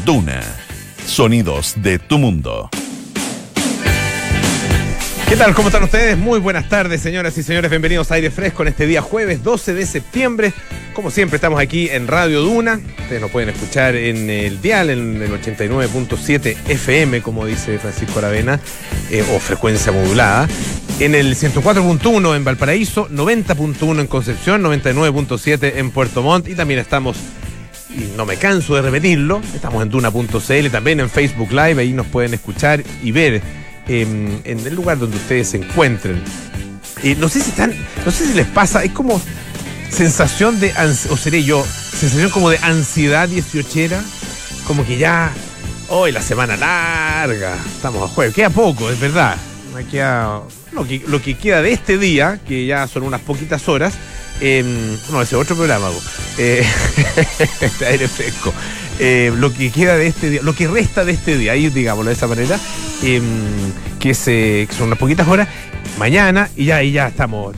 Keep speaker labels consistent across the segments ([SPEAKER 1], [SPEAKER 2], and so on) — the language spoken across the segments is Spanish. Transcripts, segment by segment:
[SPEAKER 1] Duna. Sonidos de tu mundo.
[SPEAKER 2] ¿Qué tal? ¿Cómo están ustedes? Muy buenas tardes, señoras y señores. Bienvenidos a Aire Fresco en este día jueves 12 de septiembre. Como siempre, estamos aquí en Radio Duna. Ustedes nos pueden escuchar en el dial, en el 89.7 FM, como dice Francisco Aravena, o frecuencia modulada. En el 104.1 en Valparaíso, 90.1 en Concepción, 99.7 en Puerto Montt. Y también estamos, y no me canso de repetirlo, estamos en Duna.cl, también en Facebook Live. Ahí nos pueden escuchar y ver en el lugar donde ustedes se encuentren. No sé si les pasa, es como sensación de, o seré yo, sensación como de ansiedad 18era, como que ya, hoy la semana larga, estamos a jueves, queda poco, es verdad, queda lo que queda de este día, que ya son unas poquitas horas. No, ese es otro programa, Aire Fresco. Lo que queda de este día, lo que resta de este día, ahí digámoslo de esa manera, que son unas poquitas horas, mañana y ya estamos.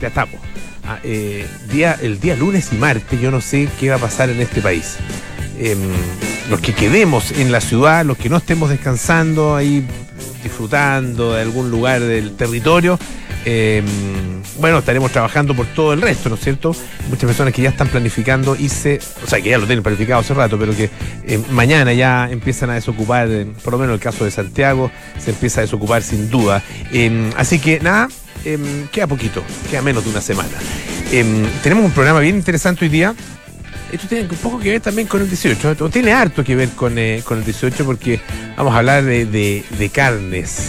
[SPEAKER 2] El día lunes y martes, yo no sé qué va a pasar en este país. Los que quedemos en la ciudad, los que no estemos descansando ahí, disfrutando de algún lugar del territorio, bueno, estaremos trabajando por todo el resto, ¿no es cierto? Muchas personas que ya están planificando irse, o sea, que ya lo tienen planificado hace rato, pero que mañana ya empiezan a desocupar, por lo menos en el caso de Santiago, se empieza a desocupar sin duda. Así que nada, queda poquito, queda menos de una semana. Tenemos un programa bien interesante hoy día. Esto tiene un poco que ver también con el 18, o tiene harto que ver con el 18, porque vamos a hablar de carnes,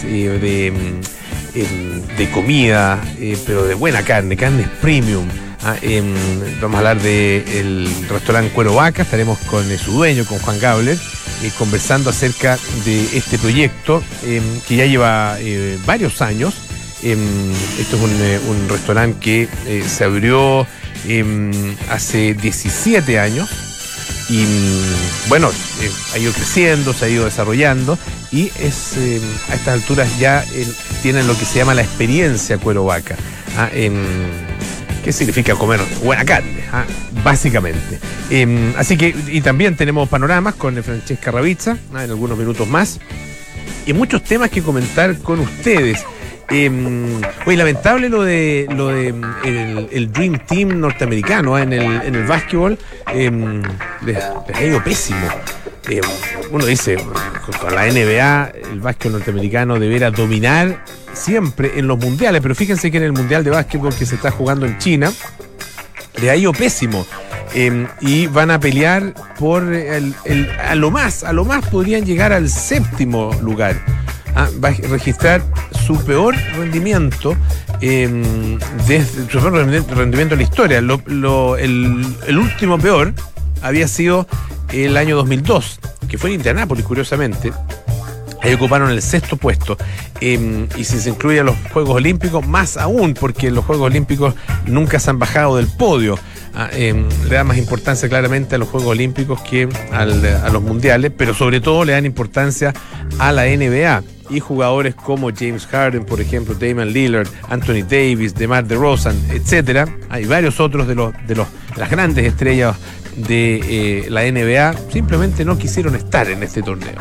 [SPEAKER 2] de comida, pero de buena carne, carnes premium. Vamos a hablar del restaurante Cuero Vaca. Estaremos con su dueño, con Juan Gabler, conversando acerca de este proyecto que ya lleva varios años. Esto es un restaurante que se abrió hace 17 años y bueno, ha ido creciendo, se ha ido desarrollando y a estas alturas ya tienen lo que se llama la experiencia Cuero Vaca. ¿Qué significa comer buena carne? Básicamente. Así que, y también tenemos panoramas con Francesca Ravizza en algunos minutos más y muchos temas que comentar con ustedes. Oye, lamentable lo de el Dream Team norteamericano en el básquetbol. Les ha ido pésimo. Uno dice, con la NBA, el básquetbol norteamericano deberá dominar siempre en los mundiales, pero fíjense que en el mundial de básquetbol que se está jugando en China, les ha ido pésimo. Y van a pelear por a lo más podrían llegar al 7º lugar. Va a registrar su peor rendimiento desde su peor rendimiento en la historia. El último peor había sido el año 2002, que fue en Indianápolis, curiosamente. Ahí ocuparon el 6º puesto. Y si se incluyen los Juegos Olímpicos, más aún, porque los Juegos Olímpicos nunca se han bajado del podio. Le da más importancia claramente a los Juegos Olímpicos que a los mundiales, pero sobre todo le dan importancia a la NBA. Y jugadores como James Harden, por ejemplo, Damian Lillard, Anthony Davis, DeMar DeRozan, etcétera. Hay varios otros de las grandes estrellas de la NBA, simplemente no quisieron estar en este torneo.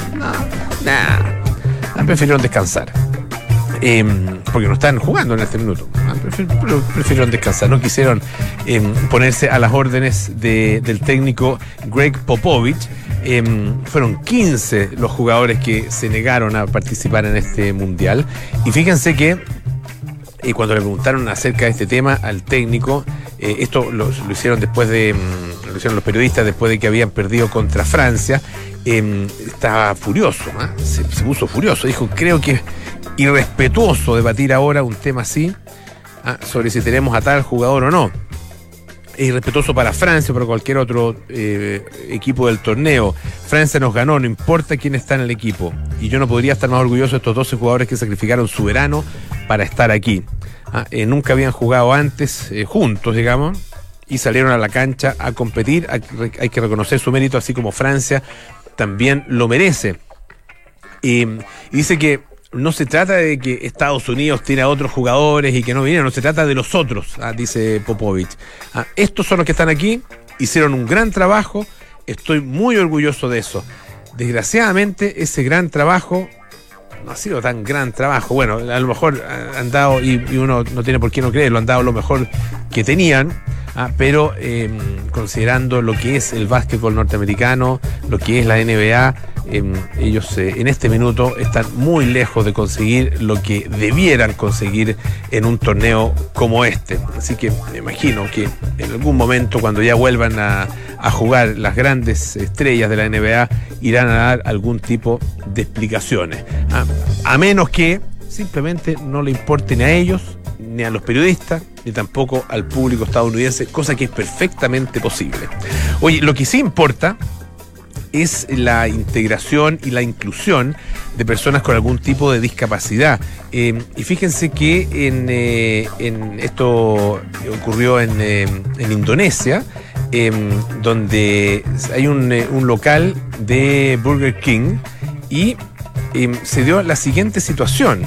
[SPEAKER 2] Prefirieron descansar. Porque no están jugando en este minuto. Prefirieron descansar. No quisieron ponerse a las órdenes del técnico Greg Popovich. Fueron 15 los jugadores que se negaron a participar en este mundial. Y fíjense que cuando le preguntaron acerca de este tema al técnico, esto lo hicieron lo hicieron los periodistas después de que habían perdido contra Francia. Estaba furioso, se puso furioso. Dijo, creo que es irrespetuoso debatir ahora un tema así, sobre si tenemos a tal jugador o no. Es irrespetuoso para Francia o para cualquier otro equipo del torneo. Francia nos ganó, no importa quién está en el equipo. Y yo no podría estar más orgulloso de estos 12 jugadores que sacrificaron su verano para estar aquí. Nunca habían jugado antes juntos, digamos, y salieron a la cancha a competir. Hay que reconocer su mérito, así como Francia también lo merece. Y dice que no se trata de que Estados Unidos tiene a otros jugadores y que no vinieron, no se trata de los otros, dice Popovich. Estos son los que están aquí, hicieron un gran trabajo, estoy muy orgulloso de eso. desgraciadamente ese gran trabajo no ha sido tan gran trabajo. Bueno, a lo mejor han dado, y uno no tiene por qué no creerlo, han dado lo mejor que tenían, pero considerando lo que es el básquetbol norteamericano, lo que es la NBA, ellos en este minuto están muy lejos de conseguir lo que debieran conseguir en un torneo como este. Así que me imagino que en algún momento, cuando ya vuelvan a jugar las grandes estrellas de la NBA, irán a dar algún tipo de explicaciones. A menos que simplemente no le importe ni a ellos, ni a los periodistas, ni tampoco al público estadounidense, cosa que es perfectamente posible. Oye, lo que sí importa es la integración y la inclusión de personas con algún tipo de discapacidad. Y fíjense que en esto ocurrió en Indonesia, donde hay un local de Burger King y se dio la siguiente situación,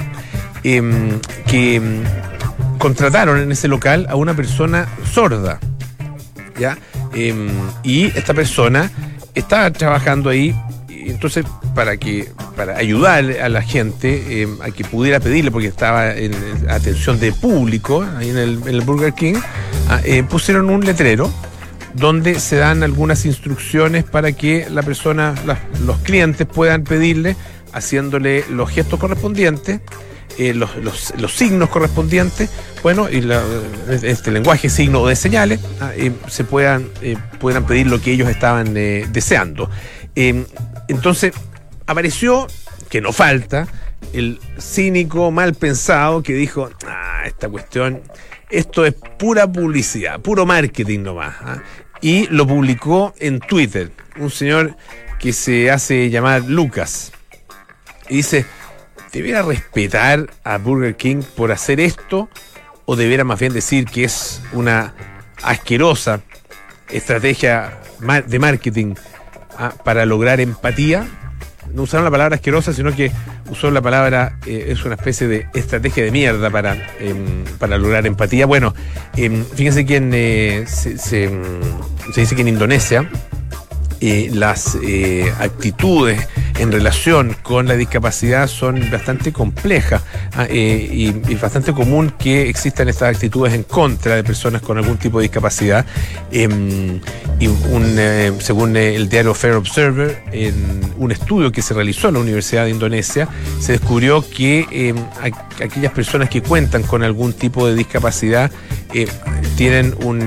[SPEAKER 2] que contrataron en ese local a una persona sorda, ¿ya? Y esta persona estaba trabajando ahí, y entonces para ayudar a la gente a que pudiera pedirle, porque estaba en atención de público ahí en el Burger King, pusieron un letrero donde se dan algunas instrucciones para que la persona, los clientes puedan pedirle, haciéndole los gestos correspondientes, los signos correspondientes, bueno, y este lenguaje, signo o de señales, se puedan pedir lo que ellos estaban deseando. Entonces apareció, que no falta, el cínico mal pensado que dijo: esta cuestión, esto es pura publicidad, puro marketing nomás, y lo publicó en Twitter un señor que se hace llamar Lucas, y dice: ¿debiera respetar a Burger King por hacer esto, o debiera más bien decir que es una asquerosa estrategia de marketing para lograr empatía? No usaron la palabra asquerosa, sino que usó la palabra, es una especie de estrategia de mierda para lograr empatía. Bueno, fíjense que se dice que en Indonesia las actitudes en relación con la discapacidad son bastante complejas, y bastante común que existan estas actitudes en contra de personas con algún tipo de discapacidad. Según el diario Fair Observer, en un estudio que se realizó en la Universidad de Indonesia, se descubrió que aquellas personas que cuentan con algún tipo de discapacidad tienen un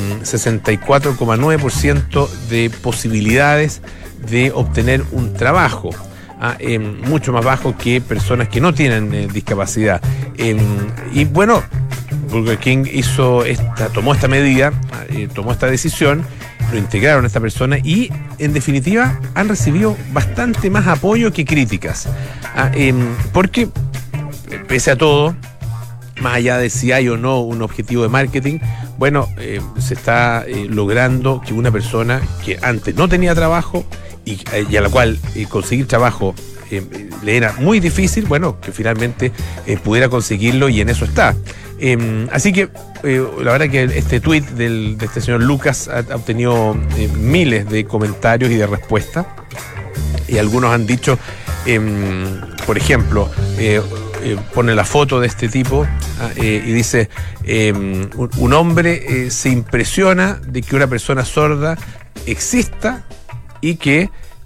[SPEAKER 2] 64,9% de posibilidades de obtener un trabajo, mucho más bajo que personas que no tienen discapacidad. Y bueno, Burger King tomó esta medida, tomó esta decisión, lo integraron a esta persona y, en definitiva, han recibido bastante más apoyo que críticas. Porque, pese a todo, más allá de si hay o no un objetivo de marketing, bueno, se está logrando que una persona que antes no tenía trabajo y a la cual conseguir trabajo le era muy difícil, bueno, que finalmente pudiera conseguirlo, y en eso está. Así que la verdad que este tuit de este señor Lucas ha obtenido miles de comentarios y de respuestas, y algunos han dicho, por ejemplo, pone la foto de este tipo y dice: un hombre se impresiona de que una persona sorda exista, y que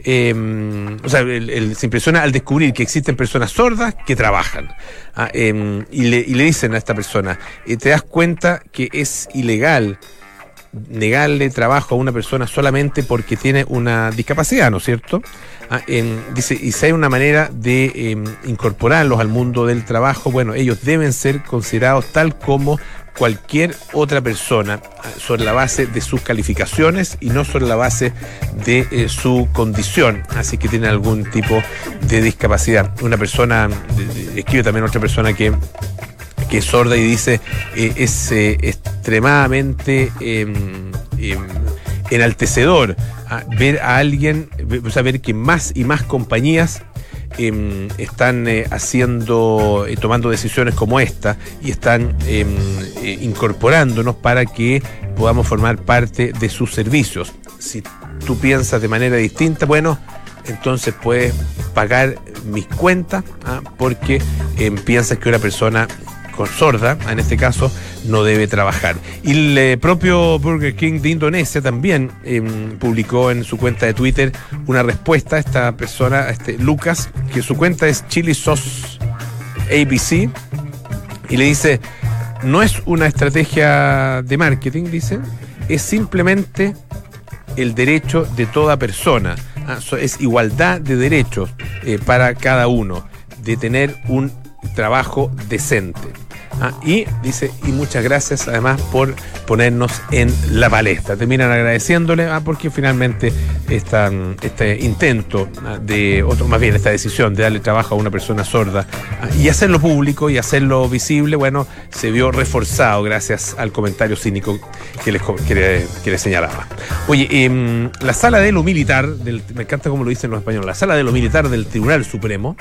[SPEAKER 2] se impresiona al descubrir que existen personas sordas que trabajan, y le dicen a esta persona: te das cuenta que es ilegal negarle trabajo a una persona solamente porque tiene una discapacidad, ¿no es cierto? Dice, y si hay una manera de incorporarlos al mundo del trabajo, bueno, ellos deben ser considerados tal como cualquier otra persona, sobre la base de sus calificaciones y no sobre la base de su condición, así que tienen algún tipo de discapacidad. Una persona, escribe también otra persona que es sorda, y dice: es extremadamente enaltecedor ver a alguien, ver que más y más compañías están tomando decisiones como esta, y están incorporándonos para que podamos formar parte de sus servicios. Si tú piensas de manera distinta, bueno, entonces puedes pagar mis cuentas, porque piensas que una persona con sorda, en este caso, no debe trabajar. Y el propio Burger King de Indonesia también publicó en su cuenta de Twitter una respuesta a esta persona, a Lucas, que su cuenta es Chili Sauce ABC, y le dice: no es una estrategia de marketing, dice, es simplemente el derecho de toda persona. Es igualdad de derechos para cada uno, de tener un trabajo decente. Y dice, y muchas gracias además por ponernos en la palestra. Terminan agradeciéndole porque finalmente este intento más bien esta decisión de darle trabajo a una persona sorda y hacerlo público y hacerlo visible, bueno, se vio reforzado gracias al comentario cínico que les señalaba. Oye, la sala de lo militar, me encanta cómo lo dicen los españoles, la sala de lo militar del Tribunal Supremo,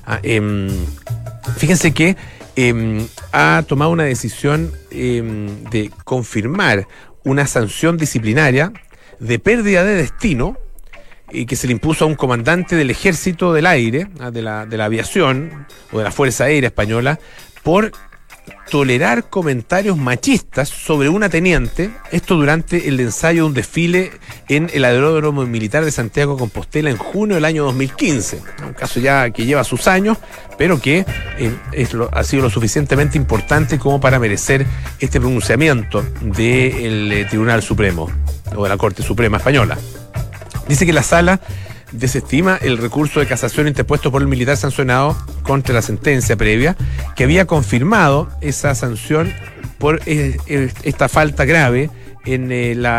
[SPEAKER 2] fíjense que ha tomado una decisión de confirmar una sanción disciplinaria de pérdida de destino que se le impuso a un comandante del Ejército del Aire, de la aviación o de la Fuerza Aérea Española, por tolerar comentarios machistas sobre una teniente, esto durante el ensayo de un desfile en el aeródromo militar de Santiago de Compostela en junio del año 2015. Un caso ya que lleva sus años, pero que ha sido lo suficientemente importante como para merecer este pronunciamiento del Tribunal Supremo o de la Corte Suprema Española. Dice que la sala desestima el recurso de casación interpuesto por el militar sancionado contra la sentencia previa, que había confirmado esa sanción por esta falta grave en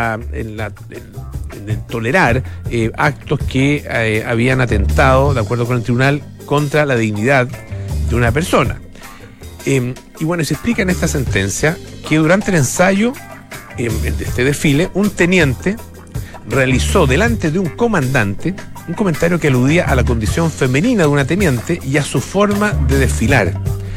[SPEAKER 2] tolerar actos que habían atentado, de acuerdo con el tribunal, contra la dignidad de una persona. Y bueno, se explica en esta sentencia que durante el ensayo de este desfile, un teniente realizó delante de un comandante un comentario que aludía a la condición femenina de una teniente y a su forma de desfilar.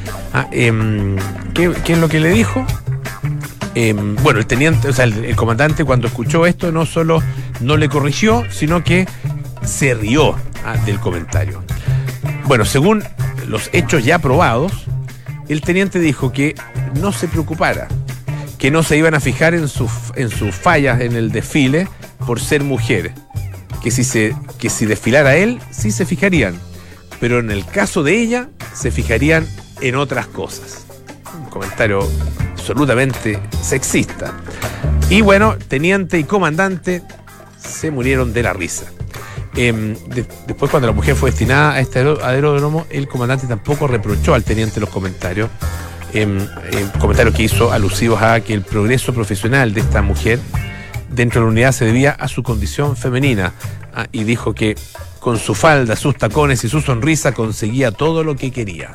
[SPEAKER 2] ¿Qué es lo que le dijo? Bueno, el teniente, o sea, el comandante, cuando escuchó esto, no solo no le corrigió, sino que se rió del comentario. Bueno, según los hechos ya probados, el teniente dijo que no se preocupara, que no se iban a fijar en sus fallas en el desfile por ser mujer, que si desfilara él, sí se fijarían, pero en el caso de ella, se fijarían en otras cosas. Un comentario absolutamente sexista. Y bueno, teniente y comandante se murieron de la risa. Después, cuando la mujer fue destinada a este aeródromo, el comandante tampoco reprochó al teniente los comentarios. Comentarios que hizo alusivos a que el progreso profesional de esta mujer dentro de la unidad se debía a su condición femenina, y dijo que con su falda, sus tacones y su sonrisa conseguía todo lo que quería.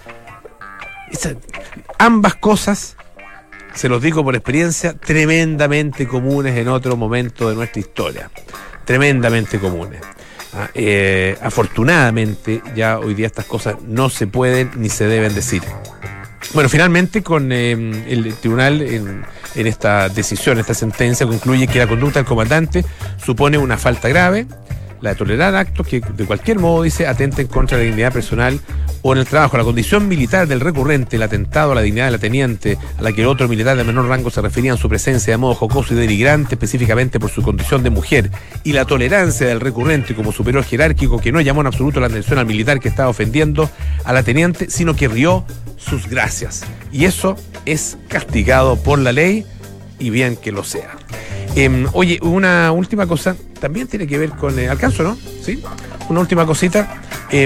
[SPEAKER 2] Ambas cosas, se los digo por experiencia, tremendamente comunes en otro momento de nuestra historia, tremendamente comunes. Afortunadamente ya hoy día estas cosas no se pueden ni se deben decir. Bueno, finalmente con el tribunal en esta decisión, esta sentencia, concluye que la conducta del comandante supone una falta grave, la de tolerar actos que de cualquier modo, dice, atenten contra la dignidad personal o en el trabajo. La condición militar del recurrente, el atentado a la dignidad de la teniente, a la que el otro militar de menor rango se refería en su presencia de modo jocoso y denigrante, específicamente por su condición de mujer, y la tolerancia del recurrente como superior jerárquico, que no llamó en absoluto la atención al militar que estaba ofendiendo a la teniente, sino que rió sus gracias. Y eso es castigado por la ley, y bien que lo sea. Oye, una última cosa, también tiene que ver con... ¿alcanzo, no? ¿Sí? Una última cosita.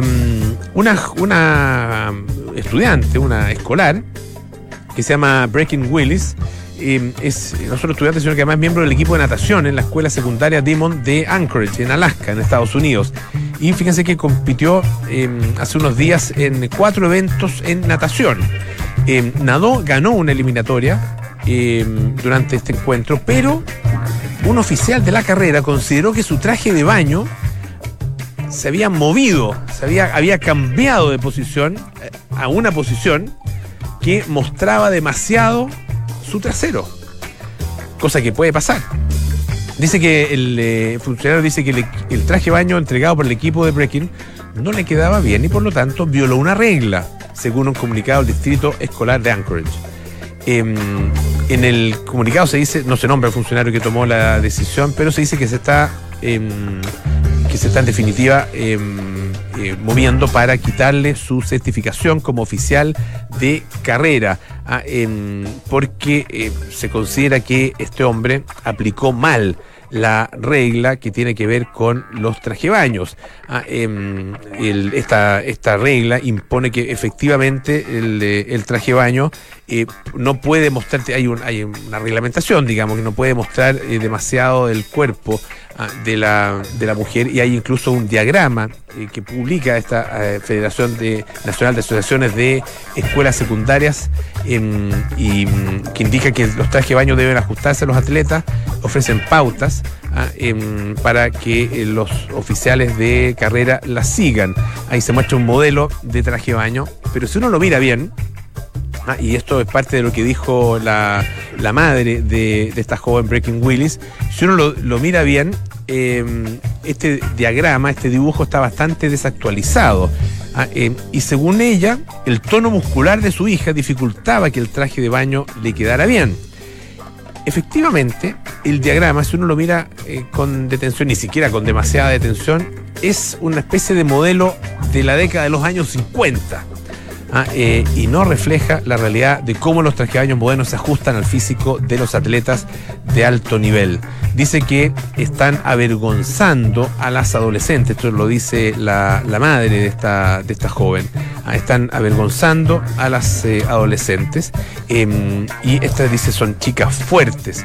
[SPEAKER 2] Una estudiante, una escolar, que se llama Breaking Willis, es no solo estudiante, sino que además es miembro del equipo de natación en la escuela secundaria Dimond de Anchorage, en Alaska, en Estados Unidos. Y fíjense que compitió hace unos días en 4 eventos en natación. Nadó, ganó una eliminatoria durante este encuentro, pero un oficial de la carrera consideró que su traje de baño se había movido, había cambiado de posición a una posición que mostraba demasiado su trasero, cosa que puede pasar. Dice que el funcionario dice que el traje de baño entregado por el equipo de Brekin no le quedaba bien y por lo tanto violó una regla, según un comunicado del Distrito Escolar de Anchorage. En el comunicado se dice, no se nombra el funcionario que tomó la decisión, pero se dice que se está en definitiva moviendo para quitarle su certificación como oficial de carrera, porque se considera que este hombre aplicó mal la regla que tiene que ver con los trajebaños. Esta regla impone que efectivamente el trajebaño no puede mostrarte, hay una reglamentación, digamos, que no puede mostrar demasiado el cuerpo de la mujer, y hay incluso un diagrama que publica esta Federación Nacional de Asociaciones de Escuelas Secundarias y que indica que los trajes de baño deben ajustarse a los atletas, ofrecen pautas para que los oficiales de carrera las sigan. Ahí se muestra un modelo de traje de baño, pero si uno lo mira bien, y esto es parte de lo que dijo la madre de esta joven Brecken Willis, si uno lo mira bien, este diagrama, este dibujo está bastante desactualizado. Y según ella, el tono muscular de su hija dificultaba que el traje de baño le quedara bien. Efectivamente, el diagrama, si uno lo mira con detención, ni siquiera con demasiada detención, es una especie de modelo de la década de los años 50. Y no refleja la realidad de cómo los trajes de baño modernos se ajustan al físico de los atletas de alto nivel. Dice que están avergonzando a las adolescentes, esto lo dice la madre de esta joven. Están avergonzando a las adolescentes, y estas, dice, son chicas fuertes,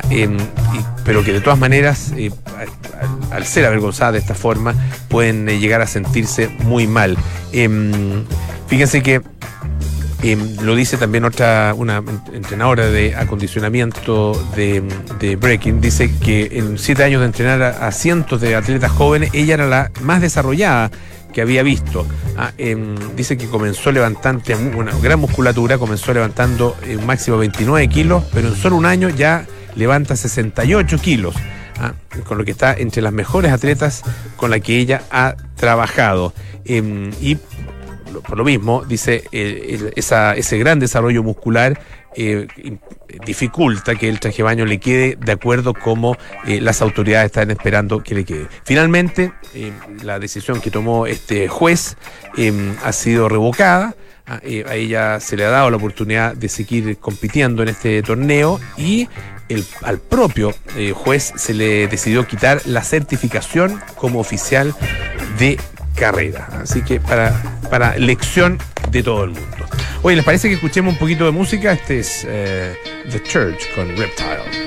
[SPEAKER 2] pero que de todas maneras, al ser avergonzadas de esta forma, pueden llegar a sentirse muy mal. Fíjense que lo dice también una entrenadora de acondicionamiento de Brecken, dice que en 7 años de entrenar a cientos de atletas jóvenes, ella era la más desarrollada que había visto. Dice que comenzó levantando una gran musculatura, comenzó levantando un máximo 29 kilos, pero en solo un año ya levanta 68 kilos. Con lo que está entre las mejores atletas con las que ella ha trabajado. Y por lo mismo, dice, ese gran desarrollo muscular dificulta que el traje de baño le quede de acuerdo como las autoridades están esperando que le quede. Finalmente, la decisión que tomó este juez ha sido revocada. A ella se le ha dado la oportunidad de seguir compitiendo en este torneo, y al propio juez se le decidió quitar la certificación como oficial de carrera. Así que para lección de todo el mundo. Oye, ¿les parece que escuchemos un poquito de música? Este es The Church con Reptile.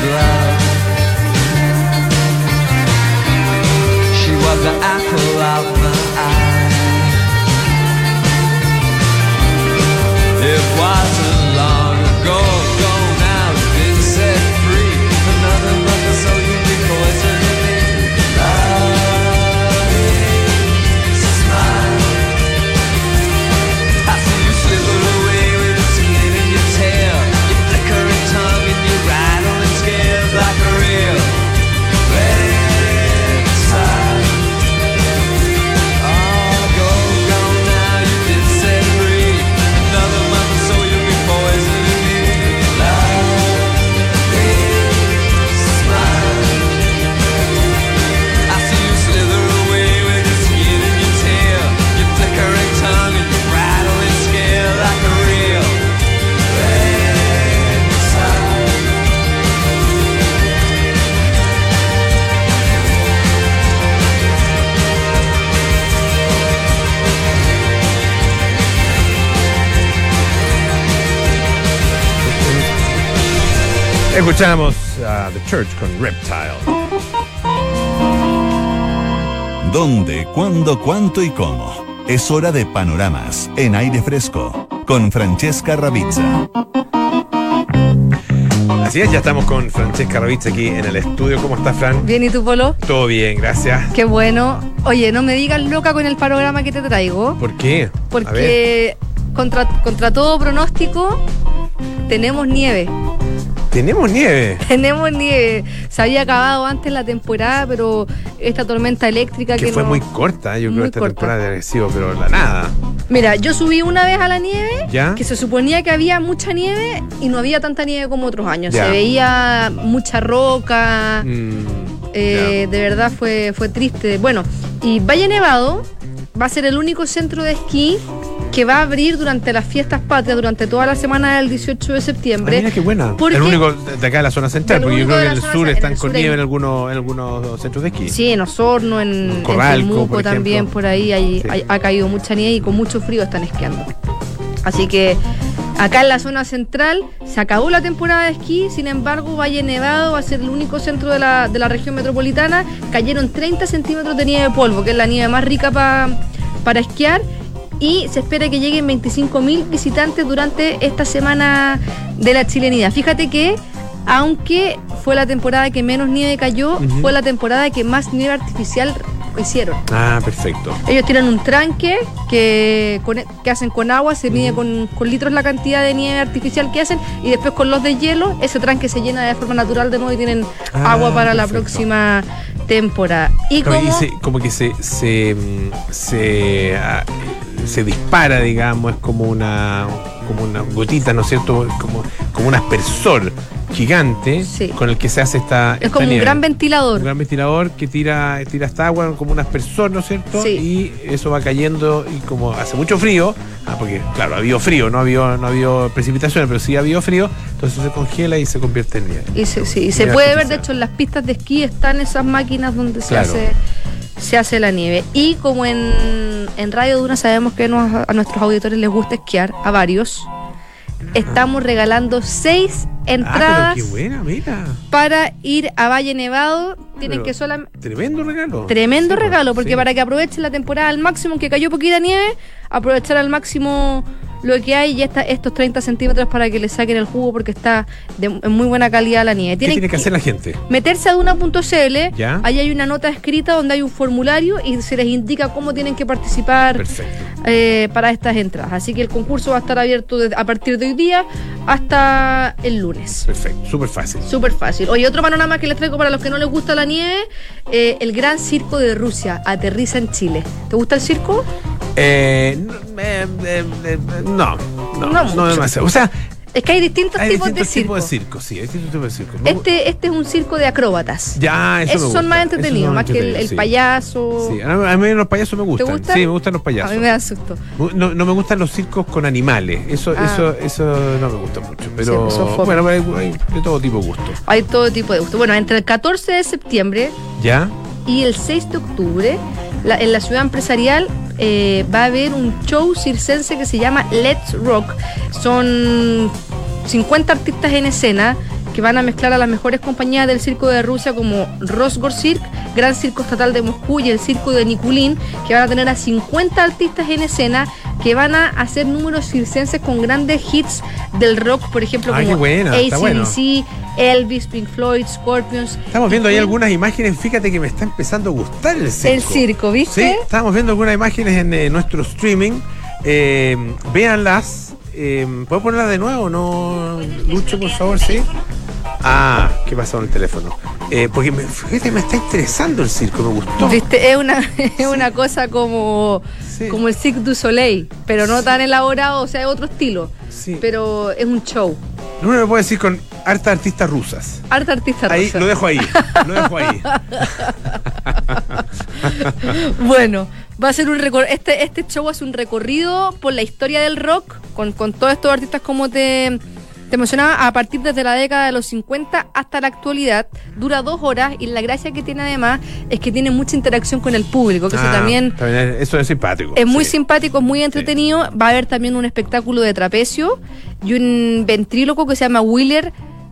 [SPEAKER 3] love. She was the apple of my eye. It wasn't long ago, now you've been set free. Another month or so you'll be poisoning me. Love is a smile. I see you slither away with a skin in your tail, your flickering tongue and your rattling scales like a real red side. Oh, go now, you've been set free. Another month or so you'll be poisoning me. Love is a smile. I see you slither away with your skin in your tail, your flickering tongue and your rattling scale like a real red side.
[SPEAKER 2] Escuchamos a The Church con Reptile.
[SPEAKER 1] ¿Dónde, cuándo, cuánto y cómo? Es hora de Panoramas en aire fresco con Francesca Ravizza.
[SPEAKER 2] Así es, ya estamos con Francesca Ravizza aquí en el estudio. ¿Cómo estás, Fran?
[SPEAKER 4] Bien, ¿y tú, Polo?
[SPEAKER 2] Todo bien, gracias.
[SPEAKER 4] Qué bueno. Oye, no me digas loca con el panorama que te traigo,
[SPEAKER 2] ¿Por qué? A ver.
[SPEAKER 4] porque contra todo pronóstico tenemos nieve.
[SPEAKER 2] Tenemos nieve.
[SPEAKER 4] Tenemos nieve. Se había acabado antes la temporada, pero esta tormenta eléctrica
[SPEAKER 2] Que fue
[SPEAKER 4] no-
[SPEAKER 2] muy corta, yo creo,
[SPEAKER 4] muy
[SPEAKER 2] esta
[SPEAKER 4] corta.
[SPEAKER 2] temporada de agresivo, pero la nada.
[SPEAKER 4] Mira, yo subí una vez a la nieve,
[SPEAKER 2] ¿Ya?
[SPEAKER 4] que se suponía que había mucha nieve y no había tanta nieve como otros años.
[SPEAKER 2] Ya.
[SPEAKER 4] Se veía mucha roca.
[SPEAKER 2] Ya.
[SPEAKER 4] De verdad fue triste. Bueno, y Valle Nevado va a ser el único centro de esquí que va a abrir durante las fiestas patrias, durante toda la semana del 18 de
[SPEAKER 2] Ah,
[SPEAKER 4] septiembre.
[SPEAKER 2] mira qué buena.
[SPEAKER 4] Porque-
[SPEAKER 2] El único de acá de la zona central,
[SPEAKER 4] El
[SPEAKER 2] porque yo
[SPEAKER 4] único
[SPEAKER 2] creo que
[SPEAKER 4] de
[SPEAKER 2] en
[SPEAKER 4] la
[SPEAKER 2] el
[SPEAKER 4] zona
[SPEAKER 2] sur
[SPEAKER 4] en
[SPEAKER 2] están
[SPEAKER 4] el
[SPEAKER 2] con
[SPEAKER 4] sur
[SPEAKER 2] nieve
[SPEAKER 4] hay-
[SPEAKER 2] en algunos centros de esquí.
[SPEAKER 4] Sí, en Osorno, en
[SPEAKER 2] Corralco,
[SPEAKER 4] Temuco
[SPEAKER 2] por
[SPEAKER 4] también,
[SPEAKER 2] ejemplo.
[SPEAKER 4] por ahí
[SPEAKER 2] Sí.
[SPEAKER 4] ha caído mucha nieve y con mucho frío están esquiando. Así que acá en la zona central se acabó la temporada de esquí, sin embargo Valle Nevado va a ser el único centro de la región metropolitana. Cayeron 30 centímetros de nieve de polvo, que es la nieve más rica para esquiar, y se espera que lleguen 25.000 visitantes durante esta semana de la chilenidad. Fíjate que aunque fue la temporada que menos nieve cayó,
[SPEAKER 2] Ujú.
[SPEAKER 4] fue la temporada que más nieve artificial hicieron.
[SPEAKER 2] Ah, perfecto.
[SPEAKER 4] Ellos tienen un tranque que hacen con agua, se mide con litros la cantidad de nieve artificial que hacen, y después con los de hielo, ese tranque se llena de forma natural de nuevo y tienen
[SPEAKER 2] Ah,
[SPEAKER 4] agua para la
[SPEAKER 2] perfecto.
[SPEAKER 4] próxima temporada. Y
[SPEAKER 2] Claro,
[SPEAKER 4] como
[SPEAKER 2] como que se dispara, digamos, es como una gotita, ¿no es cierto? Como un aspersor gigante
[SPEAKER 4] Sí.
[SPEAKER 2] con el que se hace esta
[SPEAKER 4] es como un
[SPEAKER 2] nieve.
[SPEAKER 4] gran ventilador.
[SPEAKER 2] Un gran ventilador que tira esta agua como un aspersor, ¿no es cierto?
[SPEAKER 4] Sí.
[SPEAKER 2] Y eso va cayendo, y como hace mucho frío, porque claro, ha habido frío, no ha habido precipitaciones, pero sí ha habido frío, entonces se congela y se convierte en nieve.
[SPEAKER 4] Y se
[SPEAKER 2] Nieve
[SPEAKER 4] puede ver,
[SPEAKER 2] artificial.
[SPEAKER 4] de hecho, en las pistas de esquí están esas máquinas donde
[SPEAKER 2] Claro.
[SPEAKER 4] se hace la nieve. Y como en Radio Duna sabemos que a nuestros auditores les gusta esquiar, a varios, estamos regalando 6 entradas
[SPEAKER 2] pero qué buena, mira.
[SPEAKER 4] para ir a Valle Nevado. Tienen
[SPEAKER 2] Pero
[SPEAKER 4] que solamente...
[SPEAKER 2] Tremendo regalo.
[SPEAKER 4] Tremendo
[SPEAKER 2] Sí,
[SPEAKER 4] regalo, porque
[SPEAKER 2] sí.
[SPEAKER 4] para que aprovechen la temporada al máximo, aunque cayó poquita nieve, aprovechar al máximo lo que hay, y estos 30 centímetros para que le saquen el jugo, porque está en muy buena calidad la nieve.
[SPEAKER 2] ¿Qué tiene que hacer la gente?
[SPEAKER 4] Meterse a duna.cl,
[SPEAKER 2] Ya.
[SPEAKER 4] ahí hay una nota escrita donde hay un formulario y se les indica cómo tienen que participar
[SPEAKER 2] Perfecto.
[SPEAKER 4] para estas entradas. Así que el concurso va a estar abierto a partir de hoy día hasta el lunes.
[SPEAKER 2] Perfecto, súper fácil.
[SPEAKER 4] Súper fácil. Oye, otro panorama que les traigo para los que no les gusta la nieve, el Gran Circo de Rusia aterriza en Chile. ¿Te gusta el circo?
[SPEAKER 2] No
[SPEAKER 4] mucho.
[SPEAKER 2] demasiado. O sea,
[SPEAKER 4] Es que hay distintos
[SPEAKER 2] hay
[SPEAKER 4] tipos
[SPEAKER 2] distintos
[SPEAKER 4] de circo.
[SPEAKER 2] tipos de circo, sí, hay distintos tipos de circo.
[SPEAKER 4] Este es un circo de acróbatas.
[SPEAKER 2] Ya, eso me
[SPEAKER 4] Esos
[SPEAKER 2] gusta.
[SPEAKER 4] son más
[SPEAKER 2] Esos
[SPEAKER 4] entretenidos,
[SPEAKER 2] son
[SPEAKER 4] más que el
[SPEAKER 2] entretenidos, sí.
[SPEAKER 4] payaso.
[SPEAKER 2] Sí, a mí los payasos me gustan.
[SPEAKER 4] gustan?
[SPEAKER 2] Sí, me gustan los
[SPEAKER 4] A
[SPEAKER 2] payasos.
[SPEAKER 4] mí me da susto.
[SPEAKER 2] No me gustan los circos con animales. Eso no me gusta mucho. Pero
[SPEAKER 4] Sí, eso fue.
[SPEAKER 2] bueno, hay de todo tipo de gusto.
[SPEAKER 4] Hay todo tipo de gusto. Bueno, entre el 14 de septiembre
[SPEAKER 2] ¿Ya?
[SPEAKER 4] y el 6 de octubre, en la ciudad empresarial va a haber un show circense que se llama Let's Rock. Son 50 artistas en escena que van a mezclar a las mejores compañías del circo de Rusia como Rosgorcirk, Gran Circo Estatal de Moscú y el Circo de Nikulin, que van a tener a 50 artistas en escena que van a hacer números circenses con grandes hits del rock, por ejemplo,
[SPEAKER 2] qué
[SPEAKER 4] como
[SPEAKER 2] buena, está bueno.
[SPEAKER 4] AC/DC, Elvis, Pink Floyd, Scorpions.
[SPEAKER 2] Estamos viendo ahí algunas imágenes, fíjate que me está empezando a gustar el circo.
[SPEAKER 4] El circo, ¿viste?
[SPEAKER 2] Sí, estamos viendo algunas imágenes en nuestro streaming. Véanlas. ¿Puedo ponerlas de nuevo? ¿No, Lucho, por favor? Sí. Ah, ¿qué pasó con el teléfono? Porque fíjate, me está interesando el circo, me gustó.
[SPEAKER 4] ¿Viste? Es una cosa como,
[SPEAKER 2] Sí.
[SPEAKER 4] como el Cirque du Soleil, pero no tan elaborado, o sea, es otro estilo.
[SPEAKER 2] Sí.
[SPEAKER 4] Pero es un show.
[SPEAKER 2] Uno me puede decir con hartas artistas rusas.
[SPEAKER 4] Harta artista
[SPEAKER 2] Ahí,
[SPEAKER 4] rusa.
[SPEAKER 2] lo dejo ahí.
[SPEAKER 4] Bueno, va a ser un este show hace un recorrido por la historia del rock con todos estos artistas como te mencionaba, a partir desde la década de los 50 hasta la actualidad. Dura 2 horas y la gracia que tiene además es que tiene mucha interacción con el público, que eso también
[SPEAKER 2] eso es simpático.
[SPEAKER 4] es muy
[SPEAKER 2] Sí.
[SPEAKER 4] simpático, es muy entretenido. Va a haber también un espectáculo de trapecio y un ventríloco que se llama Wheeler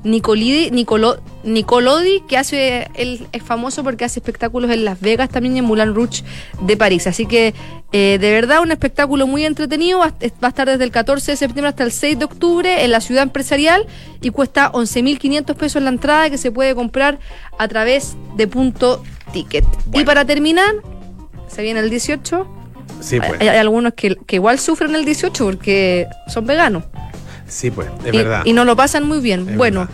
[SPEAKER 4] Nicolodi, que él es famoso porque hace espectáculos en Las Vegas también y en Moulin Rouge de París. Así que de verdad un espectáculo muy entretenido. Va a estar desde el 14 de septiembre hasta el 6 de octubre en la Ciudad Empresarial y cuesta 11.500 pesos la entrada, que se puede comprar a través de Punto Ticket.
[SPEAKER 2] Bueno.
[SPEAKER 4] Y para terminar, se viene el 18.
[SPEAKER 2] Sí, pues.
[SPEAKER 4] Hay algunos que igual sufren el 18 porque son veganos.
[SPEAKER 2] Sí, pues, es verdad.
[SPEAKER 4] Y no lo pasan muy bien.
[SPEAKER 2] Es
[SPEAKER 4] Bueno,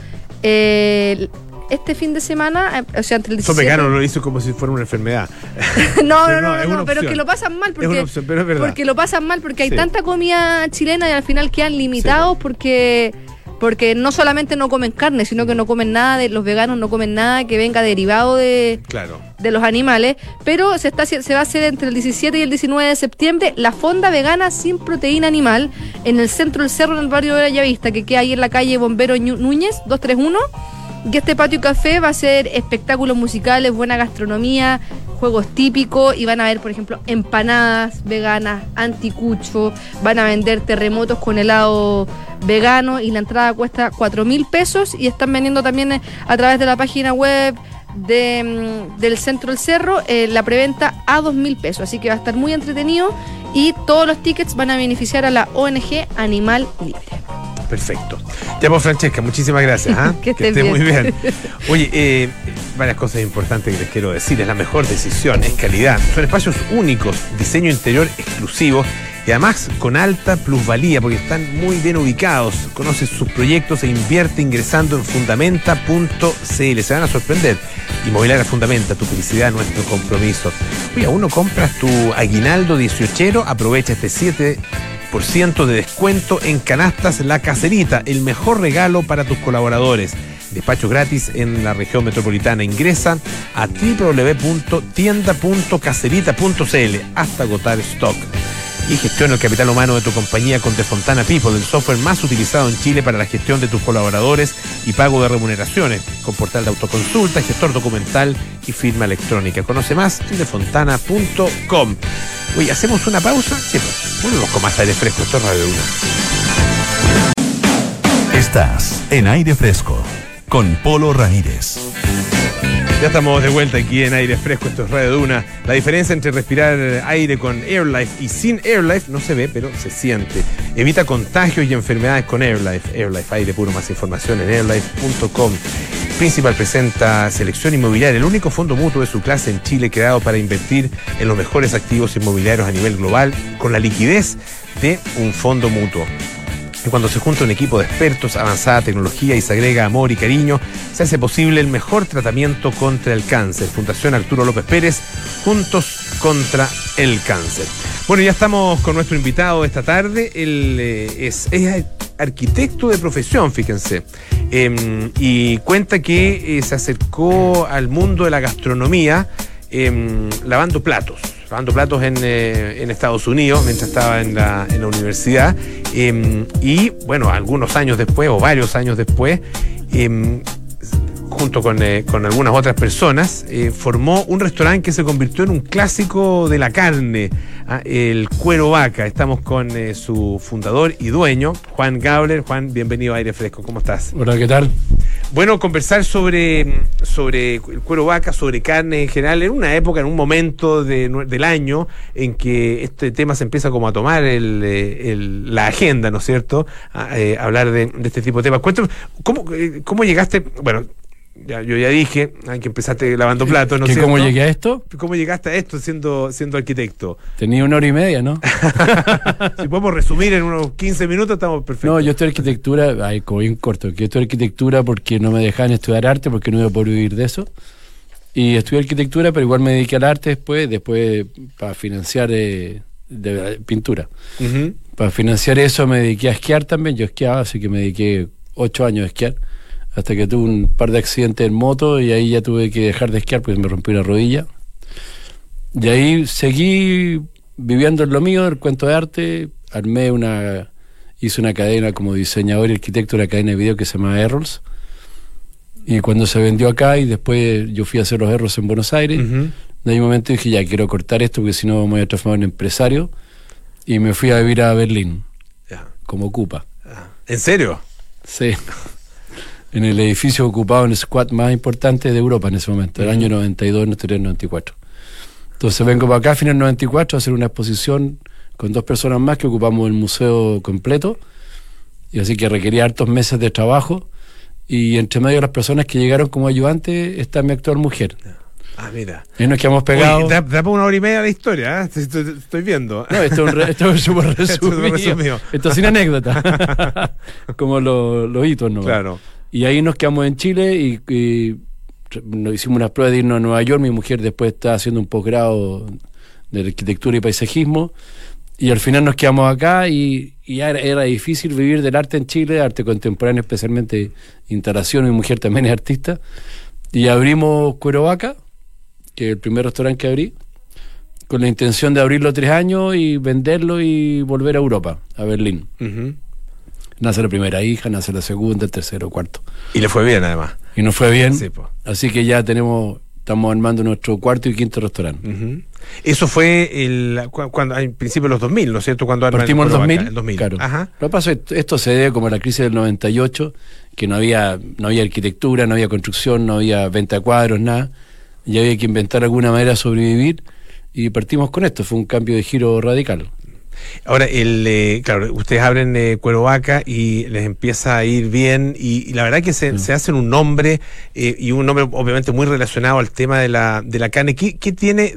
[SPEAKER 4] este fin de semana, o sea, entre el 17...
[SPEAKER 2] Son veganos, lo hizo como si fuera una enfermedad.
[SPEAKER 4] No,
[SPEAKER 2] Pero no, es una
[SPEAKER 4] pero
[SPEAKER 2] opción.
[SPEAKER 4] que lo pasan mal
[SPEAKER 2] Es una opción, pero es verdad.
[SPEAKER 4] porque lo pasan mal porque hay
[SPEAKER 2] Sí.
[SPEAKER 4] tanta comida chilena y al final quedan limitados porque no solamente no comen carne, sino que no comen nada, los veganos no comen nada que venga derivado de
[SPEAKER 2] Claro.
[SPEAKER 4] los animales, pero se va a hacer entre el 17 y el 19 de septiembre la fonda vegana sin proteína animal en el centro del cerro, en el barrio de Bellavista, que queda ahí en la calle Bombero Núñez 231. Y este patio café va a ser espectáculos musicales, buena gastronomía, juegos típicos, y van a ver, por ejemplo, empanadas veganas, anticucho, van a vender terremotos con helado vegano y la entrada cuesta 4.000 pesos y están vendiendo también a través de la página web del Centro del Cerro la preventa a 2.000 pesos, así que va a estar muy entretenido y todos los tickets van a beneficiar a la ONG Animal Libre.
[SPEAKER 2] Perfecto. Ya, pues, Francesca, muchísimas gracias. ¿Ah?
[SPEAKER 4] Que estés
[SPEAKER 2] estés muy
[SPEAKER 4] bien.
[SPEAKER 2] bien. Oye, varias cosas importantes que les quiero decir. Es la mejor decisión, es calidad. Son espacios únicos, diseño interior exclusivo y además con alta plusvalía porque están muy bien ubicados. Conoce sus proyectos e invierte ingresando en fundamenta.cl. Se van a sorprender. Inmobiliaria Fundamenta, tu felicidad, nuestro compromiso. Oye, aún no compras tu aguinaldo 18ero, aprovecha este 7% de descuento en Canastas La Caserita, el mejor regalo para tus colaboradores. Despacho gratis en la región metropolitana. Ingresa a www.tienda.caserita.cl hasta agotar stock. Y gestiona el capital humano de tu compañía con Defontana People, el software más utilizado en Chile para la gestión de tus colaboradores y pago de remuneraciones, con portal de autoconsulta, gestor documental y firma electrónica. Conoce más en defontana.com. Oye, ¿hacemos una pausa? Sí, pues, volvemos con más aire fresco. Esto es Radio Duna.
[SPEAKER 1] Estás en Aire Fresco con Polo Ramírez.
[SPEAKER 2] Ya estamos de vuelta aquí en Aire Fresco, esto es Radio Duna. La diferencia entre respirar aire con AirLife y sin AirLife no se ve, pero se siente. Evita contagios y enfermedades con AirLife. AirLife, aire puro. Más información en airlife.com. Principal presenta Selección Inmobiliaria, el único fondo mutuo de su clase en Chile creado para invertir en los mejores activos inmobiliarios a nivel global con la liquidez de un fondo mutuo. Y cuando se junta un equipo de expertos, avanzada tecnología y se agrega amor y cariño, se hace posible el mejor tratamiento contra el cáncer. Fundación Arturo López Pérez, juntos contra el cáncer. Bueno, ya estamos con nuestro invitado esta tarde. Él es arquitecto de profesión, fíjense, y cuenta que se acercó al mundo de la gastronomía lavando platos en Estados Unidos mientras estaba en la universidad, y bueno, algunos años después o varios años después, junto con algunas otras personas, formó un restaurante que se convirtió en un clásico de la carne, el Cuero Vaca. Estamos con su fundador y dueño, Juan Gabler. Juan, bienvenido a Aire Fresco, ¿cómo estás?
[SPEAKER 5] Hola, ¿qué tal?
[SPEAKER 2] Bueno, conversar sobre el cuero vaca, sobre carne en general, en una época, en un momento del año en que este tema se empieza como a tomar la agenda, ¿no es cierto? Hablar de este tipo de temas. Cuéntame, ¿cómo llegaste? Bueno, yo ya dije que empezaste lavando platos, ¿no es cierto?
[SPEAKER 5] ¿Cómo llegué a esto?
[SPEAKER 2] ¿Cómo llegaste a esto siendo arquitecto?
[SPEAKER 5] Tenía 1 hora y media, ¿no?
[SPEAKER 2] Si podemos resumir en unos 15 minutos, estamos perfectos.
[SPEAKER 5] No, yo estudié arquitectura, como bien corto, que estudié arquitectura porque no me dejaban estudiar arte, porque no iba a poder vivir de eso. Y estudié arquitectura, pero igual me dediqué al arte después para financiar de pintura.
[SPEAKER 2] Uh-huh.
[SPEAKER 5] Para financiar eso me dediqué a esquiar también, yo esquiaba, así que me dediqué 8 años a esquiar, hasta que tuve un par de accidentes en moto y ahí ya tuve que dejar de esquiar porque me rompí una rodilla. Y ahí seguí viviendo en lo mío, el cuento de arte, hice una cadena como diseñador y arquitecto, una cadena de video que se llama Errols, y cuando se vendió acá y después yo fui a hacer los Errols en Buenos Aires,
[SPEAKER 2] Uh-huh.
[SPEAKER 5] de ahí un momento dije ya quiero cortar esto porque si no me voy a transformar en empresario, y me fui a vivir a Berlín
[SPEAKER 2] Ya.
[SPEAKER 5] como ocupa.
[SPEAKER 2] ¿En serio?
[SPEAKER 5] Sí, en el edificio ocupado en el squad más importante de Europa en ese momento, el año 92, 93, 94. Entonces vengo para acá a finales del 94 a hacer una exposición con 2 personas más que ocupamos el museo completo, y así que requería hartos meses de trabajo, y entre medio de las personas que llegaron como ayudantes está mi actual mujer.
[SPEAKER 2] Mira.
[SPEAKER 5] Y nos quedamos pegados.
[SPEAKER 2] Oye, da para 1 hora y media la historia, ¿eh? Estoy viendo.
[SPEAKER 5] No, esto es súper
[SPEAKER 2] Esto es
[SPEAKER 5] resumido. Esto sin anécdota. Como los hitos, ¿no?
[SPEAKER 2] Claro.
[SPEAKER 5] Y ahí nos quedamos en Chile y nos hicimos unas pruebas de irnos a Nueva York. Mi mujer después está haciendo un posgrado de arquitectura y paisajismo. Y al final nos quedamos acá y ya era difícil vivir del arte en Chile, arte contemporáneo, especialmente instalación. Mi mujer también es artista. Y abrimos Cuero Vaca, que es el primer restaurante que abrí, con la intención de abrirlo 3 años y venderlo y volver a Europa, a Berlín.
[SPEAKER 2] Uh-huh.
[SPEAKER 5] Nace la primera hija, nace la segunda, el tercero, cuarto.
[SPEAKER 2] Y le fue bien, además.
[SPEAKER 5] Y nos fue bien,
[SPEAKER 2] Sí, po.
[SPEAKER 5] así que ya estamos armando nuestro 4º y 5º restaurante.
[SPEAKER 2] Uh-huh. Eso fue cuando al principio de los 2000, ¿no es cierto? Cuando arman
[SPEAKER 5] Partimos en
[SPEAKER 2] Cuero Vaca,
[SPEAKER 5] 2000,
[SPEAKER 2] el 2000.
[SPEAKER 5] claro.
[SPEAKER 2] Ajá.
[SPEAKER 5] Lo que pasa es que esto se debe como a la crisis del 98, que no había arquitectura, no había construcción, no había venta de cuadros, nada, y había que inventar alguna manera de sobrevivir, y partimos con esto. Fue un cambio de giro radical.
[SPEAKER 2] Ahora, claro, ustedes abren Cuero Vaca y les empieza a ir bien, y la verdad que se hacen un nombre, y un nombre obviamente muy relacionado al tema de la carne. ¿Qué tiene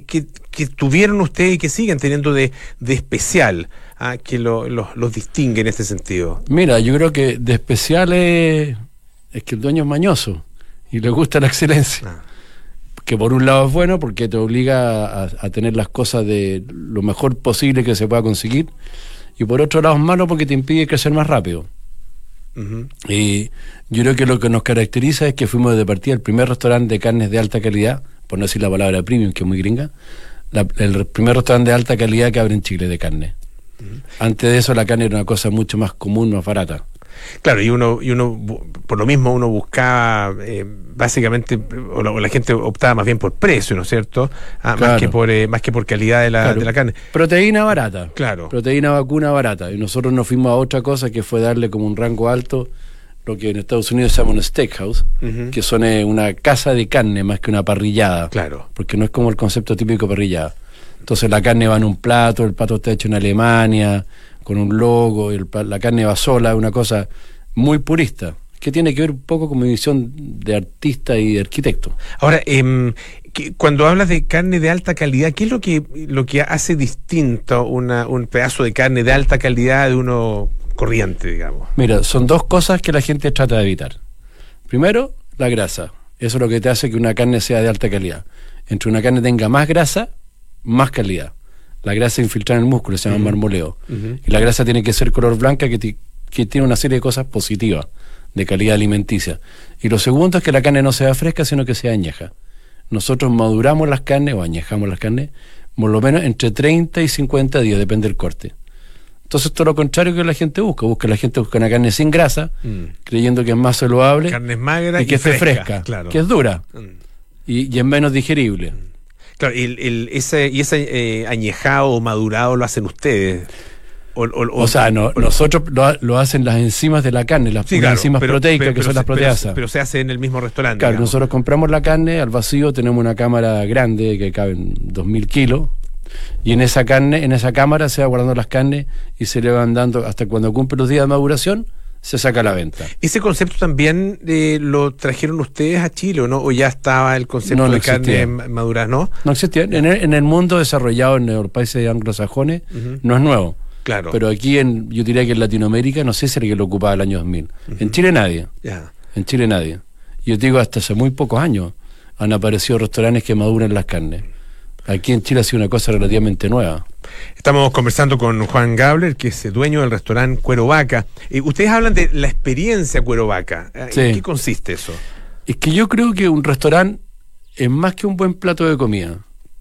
[SPEAKER 2] que tuvieron ustedes y que siguen teniendo de especial, que los distingue en este sentido?
[SPEAKER 5] Mira, yo creo que de especial es que el dueño es mañoso y le gusta la excelencia. Que por un lado es bueno porque te obliga a tener las cosas de lo mejor posible que se pueda conseguir, y por otro lado es malo porque te impide crecer más rápido.
[SPEAKER 2] Uh-huh.
[SPEAKER 5] Y yo creo que lo que nos caracteriza es que fuimos de partida el primer restaurante de carnes de alta calidad, por no decir la palabra premium, que es muy gringa, el primer restaurante de alta calidad que abre en Chile de carne. Uh-huh. Antes de eso la carne era una cosa mucho más común, más barata.
[SPEAKER 2] Claro, y uno por lo mismo uno buscaba básicamente, o la gente optaba más bien por precio, ¿no es cierto?
[SPEAKER 5] Claro.
[SPEAKER 2] Más que por calidad de la carne.
[SPEAKER 5] Proteína barata.
[SPEAKER 2] Claro.
[SPEAKER 5] Proteína vacuna barata. Y nosotros nos fuimos a otra cosa que fue darle como un rango alto, lo que en Estados Unidos se llama un steakhouse,
[SPEAKER 2] Uh-huh.
[SPEAKER 5] que son una casa de carne más que una parrillada.
[SPEAKER 2] Claro.
[SPEAKER 5] Porque no es como el concepto típico de parrillada. Entonces la carne va en un plato, el plato está hecho en Alemania, con un logo, y la carne va sola, una cosa muy purista, que tiene que ver un poco con mi visión de artista y de arquitecto.
[SPEAKER 2] Ahora, cuando hablas de carne de alta calidad, ¿qué es lo que hace distinto un pedazo de carne de alta calidad de uno corriente, digamos?
[SPEAKER 5] Mira, son 2 cosas que la gente trata de evitar. Primero, la grasa. Eso es lo que te hace que una carne sea de alta calidad. Entre una carne tenga más grasa, más calidad. La grasa infiltrada en el músculo se llama marmoleo.
[SPEAKER 2] Uh-huh.
[SPEAKER 5] Y la grasa tiene que ser color blanca, que tiene una serie de cosas positivas de calidad alimenticia. Y lo segundo es que la carne no sea fresca, sino que sea añeja. Nosotros maduramos las carnes o añejamos las carnes por lo menos entre 30 y 50 días, depende del corte. Entonces todo lo contrario que la gente busca. La gente busca una carne sin grasa, creyendo que es más saludable,
[SPEAKER 2] carnes magras
[SPEAKER 5] y que esté fresca,
[SPEAKER 2] claro.
[SPEAKER 5] que es dura y es menos digerible.
[SPEAKER 2] Claro, ese añejado o madurado lo hacen ustedes.
[SPEAKER 5] O sea, nosotros lo hacen las enzimas de la carne, las enzimas proteicas, que son las proteasas.
[SPEAKER 2] Pero se hace en el mismo restaurante.
[SPEAKER 5] Claro,
[SPEAKER 2] digamos.
[SPEAKER 5] nosotros compramos la carne al vacío, tenemos una cámara grande que caben 2.000 kilos, y en esa cámara se va guardando las carnes y se le van dando hasta cuando cumple los días de maduración, se saca a la venta.
[SPEAKER 2] ¿Ese concepto también lo trajeron ustedes a Chile o no? ¿O ya estaba el concepto de carne madura? ¿No?
[SPEAKER 5] No existía. En el mundo desarrollado, en los países anglosajones, no es nuevo.
[SPEAKER 2] Claro.
[SPEAKER 5] Pero aquí, yo diría que en Latinoamérica, no sé si era que lo ocupaba el año 2000. En Chile nadie.
[SPEAKER 2] Ya.
[SPEAKER 5] En Chile nadie. Yo te digo, hasta hace muy pocos años han aparecido restaurantes que maduran las carnes. Aquí en Chile ha sido una cosa relativamente nueva.
[SPEAKER 2] Estamos conversando con Juan Gabler, que es dueño del restaurante Cuero Vaca. Ustedes hablan de la experiencia Cuero Vaca.
[SPEAKER 5] Sí.
[SPEAKER 2] ¿En qué consiste eso?
[SPEAKER 5] Es que yo creo que un restaurante es más que un buen plato de comida.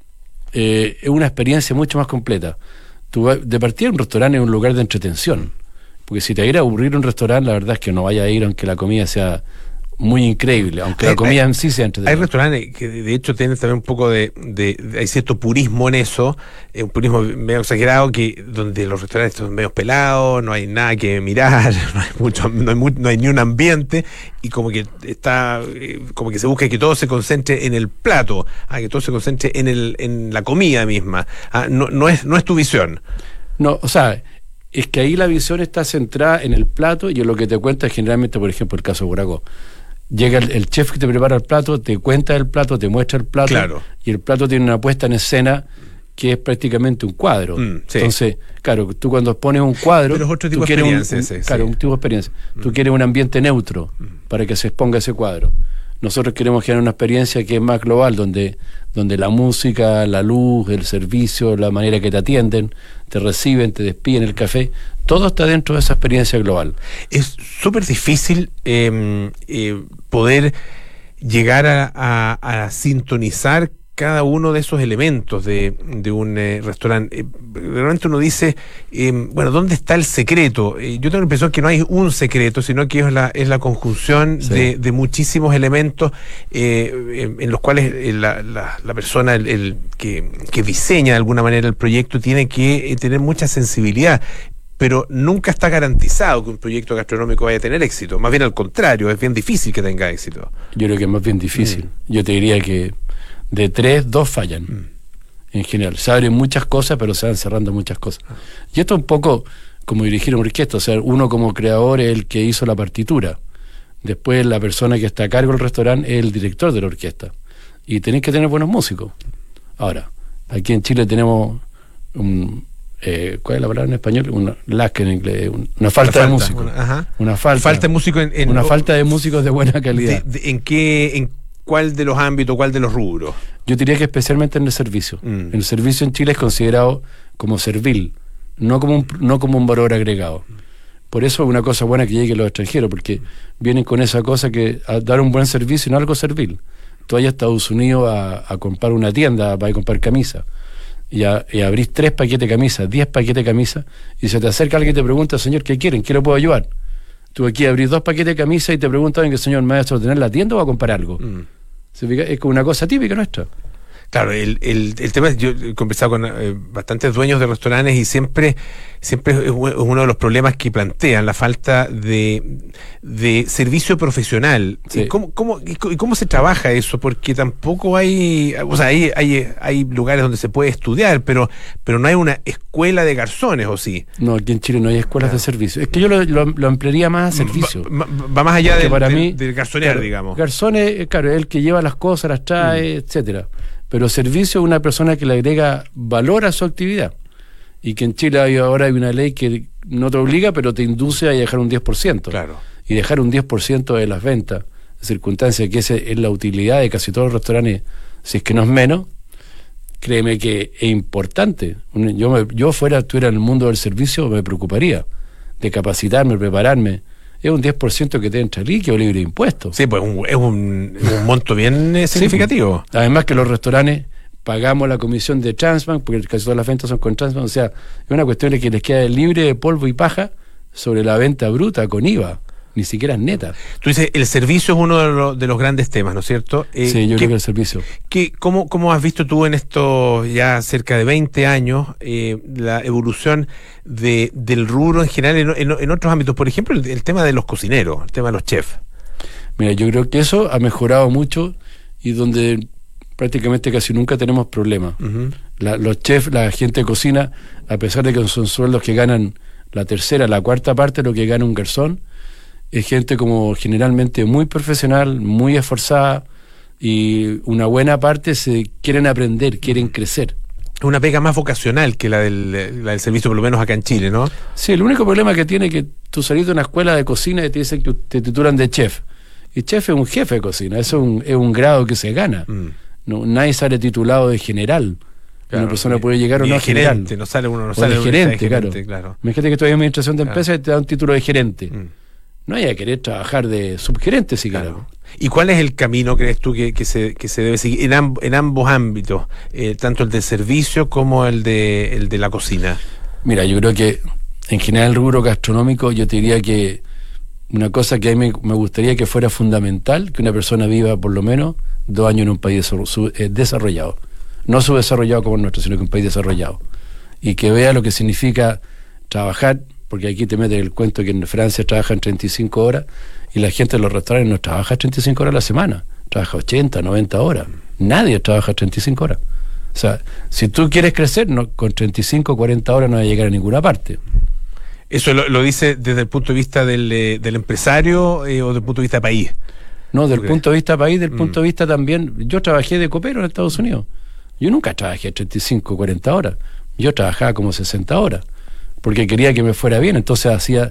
[SPEAKER 5] Es una experiencia mucho más completa. De partida, un restaurante es un lugar de entretención. Porque si te va a ir a aburrir un restaurante, la verdad es que no vaya a ir aunque la comida sea muy increíble, aunque la comida en sí sea entretenida.
[SPEAKER 2] Hay restaurantes que de hecho tienen también un poco hay cierto purismo en eso, un purismo medio exagerado, que donde los restaurantes son medio pelados, no hay nada que mirar, no hay ni un ambiente, y como que como que se busca que todo se concentre en el plato, que todo se concentre en la comida misma. No es tu visión.
[SPEAKER 5] No, o sea, es que ahí la visión está centrada en el plato y en lo que te cuenta generalmente, por ejemplo, el caso de Buracó. Llega el chef que te prepara el plato, te cuenta el plato, te muestra el plato,
[SPEAKER 2] claro.
[SPEAKER 5] Y el plato tiene una puesta en escena que es prácticamente un cuadro.
[SPEAKER 2] Sí.
[SPEAKER 5] Entonces, claro, tú cuando pones un cuadro,
[SPEAKER 2] pero es otro tipo
[SPEAKER 5] tú
[SPEAKER 2] de
[SPEAKER 5] quieres
[SPEAKER 2] experiencia,
[SPEAKER 5] un tipo de experiencia. Tú quieres un ambiente neutro para que se exponga ese cuadro. Nosotros queremos generar una experiencia que es más global, donde la música, la luz, el servicio, la manera que te atienden, te reciben, te despiden, el café, todo está dentro de esa experiencia global.
[SPEAKER 2] Es súper difícil poder llegar a sintonizar cada uno de esos elementos de un restaurante. Realmente uno dice, bueno, ¿dónde está el secreto? Yo tengo la impresión que no hay un secreto, sino que es la conjunción de muchísimos elementos en los cuales la persona que diseña de alguna manera el proyecto tiene que tener mucha sensibilidad. Pero nunca está garantizado que un proyecto gastronómico vaya a tener éxito. Más bien al contrario, es bien difícil que tenga éxito.
[SPEAKER 5] Yo creo que es más bien difícil. Yo te diría que de 3, 2 fallan. En general, se abren muchas cosas, pero se van cerrando muchas cosas. Y esto es un poco como dirigir una orquesta. O sea, uno como creador es el que hizo la partitura. Después la persona que está a cargo del restaurante es el director de la orquesta. Y tenés que tener buenos músicos. Ahora, aquí en Chile tenemos ¿cuál es la palabra en español? En inglés, una falta de músicos. Una falta de músicos una falta de músicos de buena calidad.
[SPEAKER 2] ¿En cuál de los ámbitos, cuál de los rubros?
[SPEAKER 5] Yo diría que especialmente en el servicio. El servicio en Chile es considerado como servil, no como un valor agregado. Por eso es una cosa buena que lleguen los extranjeros, porque vienen con esa cosa que a dar un buen servicio y no algo servil. Tú vayas a Estados Unidos a comprar una tienda, vas a comprar camisas, y abrís 3 paquetes de camisas, 10 paquetes de camisas, y se te acerca alguien y te pregunta, señor, ¿qué quieren? ¿Qué le puedo ayudar? Tú aquí abrís 2 paquetes de camisas y te preguntan, ¿que señor maestro tener la tienda o va a comprar algo? Es como una cosa típica nuestra.
[SPEAKER 2] Claro, el tema, yo he conversado con bastantes dueños de restaurantes y siempre es uno de los problemas que plantean, la falta de servicio profesional.
[SPEAKER 5] Sí.
[SPEAKER 2] ¿Cómo se trabaja eso? Porque tampoco hay, o sea, hay lugares donde se puede estudiar, pero no hay una escuela de garzones, ¿o sí?
[SPEAKER 5] No, aquí en Chile no hay escuelas de servicio. Es que yo lo ampliaría más a servicio.
[SPEAKER 2] Va más allá del garzonear,
[SPEAKER 5] claro,
[SPEAKER 2] digamos.
[SPEAKER 5] Garzones, claro, es el que lleva las cosas, las trae, etcétera. Pero servicio es una persona que le agrega valor a su actividad. Y que en Chile ahora hay una ley que no te obliga, pero te induce a dejar un 10%.
[SPEAKER 2] Claro.
[SPEAKER 5] Y dejar un 10% de las ventas, circunstancia que esa es la utilidad de casi todos los restaurantes, si es que no es menos, créeme que es importante. Yo estuviera en el mundo del servicio, me preocuparía de capacitarme, prepararme. Es un 10% que te entra líquido libre de impuestos.
[SPEAKER 2] Sí, pues es un monto bien significativo.
[SPEAKER 5] Sí, además que los restaurantes pagamos la comisión de Transbank, porque casi todas las ventas son con Transbank, o sea, es una cuestión de que les queda libre de polvo y paja sobre la venta bruta con IVA. ni siquiera es neta.
[SPEAKER 2] Tú dices, el servicio es uno de los grandes temas, ¿no es cierto?
[SPEAKER 5] Sí, yo creo que el servicio.
[SPEAKER 2] ¿Cómo has visto tú en estos ya cerca de 20 años la evolución del rubro en general en otros ámbitos? Por ejemplo, el tema de los cocineros, el tema de los chefs.
[SPEAKER 5] Mira, yo creo que eso ha mejorado mucho y donde prácticamente casi nunca tenemos problemas.
[SPEAKER 2] Uh-huh.
[SPEAKER 5] Los chefs, la gente de cocina, a pesar de que son sueldos que ganan la tercera, la cuarta parte de lo que gana un garzón, es gente como generalmente muy profesional, muy esforzada, y una buena parte se quieren aprender, quieren crecer.
[SPEAKER 2] Es una pega más vocacional que la del servicio, por lo menos acá en Chile, ¿no?
[SPEAKER 5] Sí, el único problema que tiene es que tú salís de una escuela de cocina y te dicen que te titulan de chef. Y chef es un jefe de cocina, eso es un grado que se gana. No, nadie sale titulado de general.
[SPEAKER 2] Claro,
[SPEAKER 5] una persona puede llegar o no a
[SPEAKER 2] gerente,
[SPEAKER 5] general.
[SPEAKER 2] No sale
[SPEAKER 5] o
[SPEAKER 2] de
[SPEAKER 5] de gerente,
[SPEAKER 2] claro.
[SPEAKER 5] Imagínate que tú hay administración de empresas y te da un título de gerente.
[SPEAKER 2] Mm.
[SPEAKER 5] No hay que querer trabajar de subgerente siquiera.
[SPEAKER 2] Claro. ¿Y cuál es el camino, crees tú, que se debe seguir en ambos ámbitos, tanto el del servicio como el de la cocina?
[SPEAKER 5] Mira, yo creo que en general el rubro gastronómico, yo te diría que una cosa que a mí me gustaría que fuera fundamental, que una persona viva por lo menos 2 años en un país desarrollado. No subdesarrollado como el nuestro, sino que un país desarrollado. Y que vea lo que significa trabajar, porque aquí te meten el cuento que en Francia trabajan 35 horas y la gente en los restaurantes no trabaja 35 horas a la semana, trabaja 80, 90 horas. Nadie trabaja 35 horas. O sea, si tú quieres crecer, con 35, 40 horas no vas a llegar a ninguna parte.
[SPEAKER 2] ¿Eso lo dice desde el punto de vista del empresario o desde el punto de vista país?
[SPEAKER 5] No, desde el punto de vista país, desde el punto de vista también. Yo trabajé de copero en Estados Unidos. Yo nunca trabajé 35, 40 horas. Yo trabajaba como 60 horas, porque quería que me fuera bien. Entonces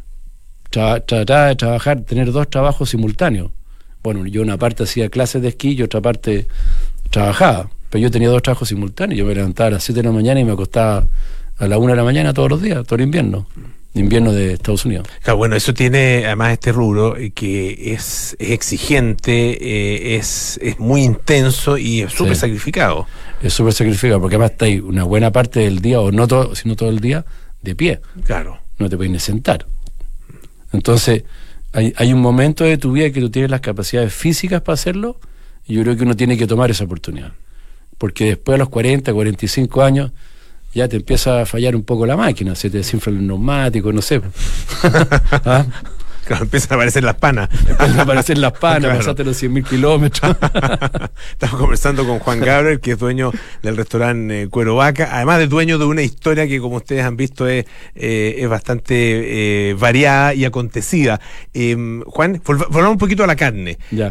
[SPEAKER 5] trataba de trabajar, tener 2 trabajos simultáneos. Bueno, yo una parte hacía clases de esquí y otra parte trabajaba. Pero yo tenía 2 trabajos simultáneos. Yo me levantaba a las 7 de la mañana y me acostaba a la 1 de la mañana todos los días, todo el invierno de Estados Unidos.
[SPEAKER 2] Claro, bueno, eso tiene además este rubro que es exigente, es muy intenso y es súper sacrificado.
[SPEAKER 5] Es súper sacrificado, porque además está ahí una buena parte del día, o no todo, sino todo el día, de pie.
[SPEAKER 2] Claro.
[SPEAKER 5] No te puedes ni sentar. Entonces, hay un momento de tu vida que tú tienes las capacidades físicas para hacerlo, y yo creo que uno tiene que tomar esa oportunidad. Porque después de los 40, 45 años, ya te empieza a fallar un poco la máquina, se te desinfla el neumático, no sé. ¿Ah?
[SPEAKER 2] Claro, empiezan a aparecer las panas.
[SPEAKER 5] Empiezan a aparecer las panas,
[SPEAKER 2] Claro.
[SPEAKER 5] pasaste los 100.000 kilómetros.
[SPEAKER 2] Estamos conversando con Juan Gabriel, que es dueño del restaurante Cuero Vaca, además de dueño de una historia que, como ustedes han visto, es bastante variada y acontecida. Juan, volvamos un poquito a la carne.
[SPEAKER 5] Ya.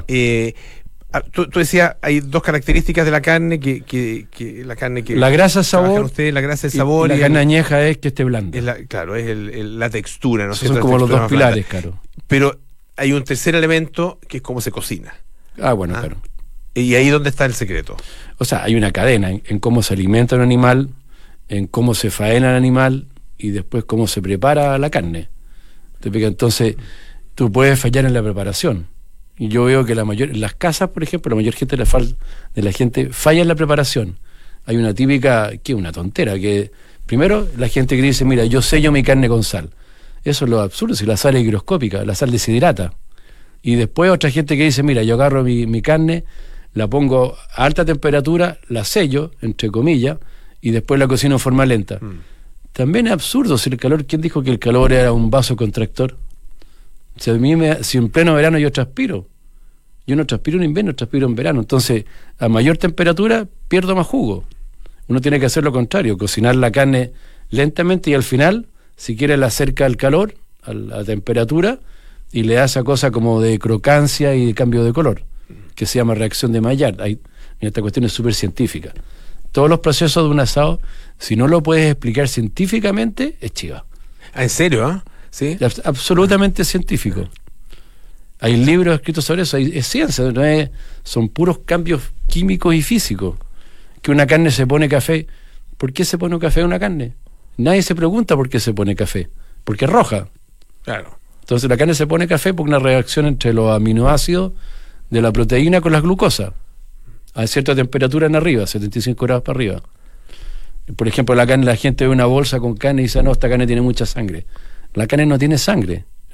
[SPEAKER 2] Tú decías, hay 2 características de la carne que la carne que
[SPEAKER 5] La grasa, el sabor.
[SPEAKER 2] ustedes, la grasa, el sabor
[SPEAKER 5] y la carne añeja es que esté blanda.
[SPEAKER 2] claro, es la textura, ¿no es
[SPEAKER 5] Esos
[SPEAKER 2] cierto?
[SPEAKER 5] son como
[SPEAKER 2] La
[SPEAKER 5] los
[SPEAKER 2] textura
[SPEAKER 5] 2
[SPEAKER 2] más
[SPEAKER 5] pilares,
[SPEAKER 2] blanda.
[SPEAKER 5] claro.
[SPEAKER 2] Pero hay un tercer elemento que es cómo se cocina.
[SPEAKER 5] Bueno,
[SPEAKER 2] Ah.
[SPEAKER 5] claro.
[SPEAKER 2] Y ahí dónde está el secreto.
[SPEAKER 5] O sea, hay una cadena en cómo se alimenta un animal, en cómo se faena el animal y después cómo se prepara la carne. ¿Te fijas? Entonces, tú puedes fallar en la preparación. Y yo veo que en las casas, por ejemplo, la mayor gente de la gente falla en la preparación. Hay una típica, que es una tontera, que primero la gente que dice, mira, yo sello mi carne con sal. Eso es lo absurdo, si la sal es higroscópica, la sal deshidrata. Y después otra gente que dice, mira, yo agarro mi carne, la pongo a alta temperatura, la sello, entre comillas, y después la cocino en forma lenta. También es absurdo, si el calor, ¿quién dijo que el calor era un vasoconstractor? Si en pleno verano yo transpiro, yo no transpiro en invierno, transpiro en verano. Entonces, a mayor temperatura pierdo más jugo. Uno tiene que hacer lo contrario, cocinar la carne lentamente y al final, si quiere, la acerca al calor, a la temperatura, y le da esa cosa como de crocancia y de cambio de color, que se llama reacción de Maillard. Esta cuestión es súper científica. Todos los procesos de un asado, si no lo puedes explicar científicamente, es chiva.
[SPEAKER 2] ¿En serio? ¿Sí?
[SPEAKER 5] Absolutamente científico. Hay libros escritos sobre eso, es ciencia, son puros cambios químicos y físicos. Que una carne se pone café. ¿Por qué se pone café a una carne? Nadie se pregunta por qué se pone café. Porque es roja.
[SPEAKER 2] Claro.
[SPEAKER 5] Entonces la carne se pone café por una reacción entre los aminoácidos de la proteína con la glucosa. A cierta temperatura en arriba, 75 grados para arriba. Por ejemplo, la gente ve una bolsa con carne y dice, no, esta carne tiene mucha sangre. La carne no tiene sangre.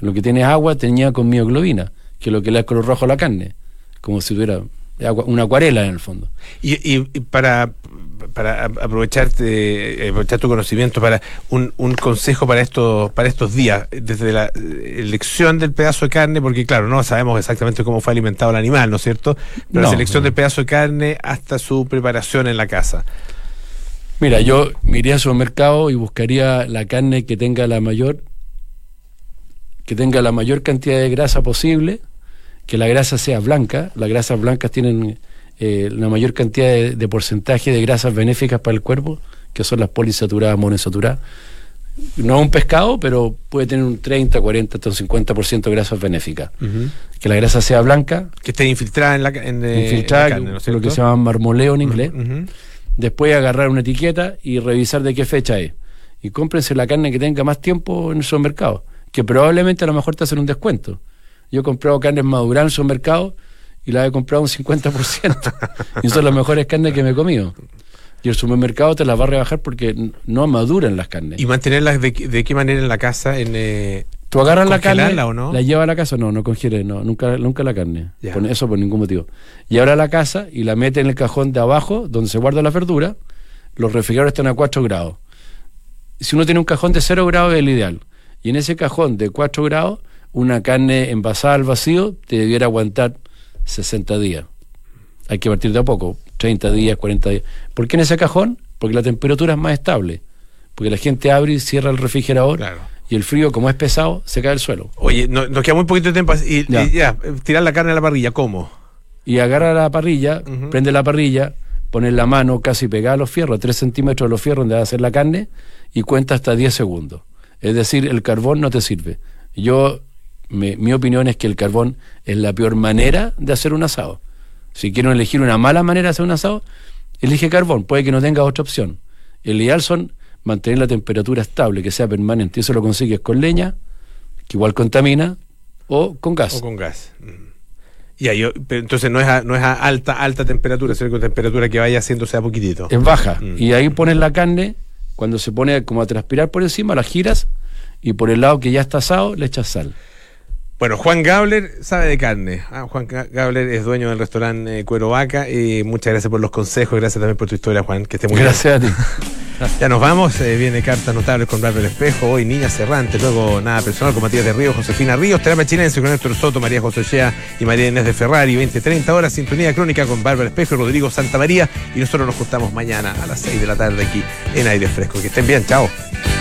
[SPEAKER 5] Lo que tiene es agua teñida con mioglobina, que es lo que le da color rojo a la carne, como si tuviera una acuarela en el fondo.
[SPEAKER 2] Y para aprovechar tu conocimiento, para un consejo para estos días, desde la elección del pedazo de carne, porque claro, no sabemos exactamente cómo fue alimentado el animal, ¿no es cierto? Pero la selección del pedazo de carne hasta su preparación en la casa.
[SPEAKER 5] Mira, yo me iría al supermercado y buscaría la carne que tenga la mayor cantidad de grasa posible, que la grasa sea blanca. Las grasas blancas tienen la mayor cantidad de porcentaje de grasas benéficas para el cuerpo, que son las poliinsaturadas, monoinsaturadas. No es un pescado, pero puede tener un 30, 40, hasta un 50% de grasas benéficas. Que la grasa sea blanca.
[SPEAKER 2] Que esté infiltrada en la
[SPEAKER 5] infiltrada,
[SPEAKER 2] carne, ¿no es cierto?
[SPEAKER 5] lo que se llama marmoleo en inglés. Después agarrar una etiqueta y revisar de qué fecha es. Y cómprense la carne que tenga más tiempo en el supermercado, que probablemente a lo mejor te hacen un descuento. Yo he comprado carnes maduradas en el supermercado y las he comprado un 50%. Y son las mejores carnes que me he comido. Y el supermercado te las va a rebajar porque no maduran las carnes.
[SPEAKER 2] ¿Y mantenerlas de qué manera en la casa?
[SPEAKER 5] Tú agarras la carne,
[SPEAKER 2] ¿o no?
[SPEAKER 5] la llevas a la casa, no congeles, nunca la carne.
[SPEAKER 2] Ya.
[SPEAKER 5] Eso por ningún motivo. Y ahora a la casa y la metes en el cajón de abajo, donde se guarda la verdura. Los refrigeradores están a 4 grados. Si uno tiene un cajón de 0 grados es el ideal. Y en ese cajón de 4 grados, una carne envasada al vacío te debiera aguantar 60 días. Hay que partir de a poco, 30 días, 40 días. ¿Por qué en ese cajón? Porque la temperatura es más estable. Porque la gente abre y cierra el refrigerador.
[SPEAKER 2] Claro.
[SPEAKER 5] Y el frío, como es pesado, se cae al suelo.
[SPEAKER 2] Oye, nos queda muy poquito de tiempo. Y tirar la carne a la parrilla, ¿cómo?
[SPEAKER 5] Y agarra la parrilla, prende la parrilla, pones la mano casi pegada a los fierros, a 3 centímetros de los fierros donde va a hacer la carne, y cuenta hasta 10 segundos. Es decir, el carbón no te sirve. Mi opinión es que el carbón es la peor manera de hacer un asado. Si quieren elegir una mala manera de hacer un asado, elige carbón, puede que no tenga otra opción. El ideal son mantener la temperatura estable, que sea permanente. Y eso lo consigues con leña, que igual contamina, o con gas.
[SPEAKER 2] O con gas. Pero entonces no es a alta temperatura, sino con temperatura que vaya haciéndose a poquitito.
[SPEAKER 5] Es baja. Y ahí pones la carne, cuando se pone como a transpirar por encima, la giras, y por el lado que ya está asado, le echas sal.
[SPEAKER 2] Bueno, Juan Gabler sabe de carne. Juan Gabler es dueño del restaurante Cuero Vaca. Muchas gracias por los consejos, gracias también por tu historia, Juan. Que esté muy bien.
[SPEAKER 5] Gracias a ti.
[SPEAKER 2] Ya nos vamos, viene Cartas Notables con Bárbara Espejo, hoy Niña Serrante, luego Nada Personal con Matías de Río, Josefina Ríos, Terapia Chilense con Héctor Soto, María José Ochea y María Inés de Ferrari, 20-30 horas, Sintonía Crónica con Bárbara Espejo y Rodrigo Santamaría, y nosotros nos juntamos mañana a las 6 de la tarde aquí en Aire Fresco. Que estén bien, chao.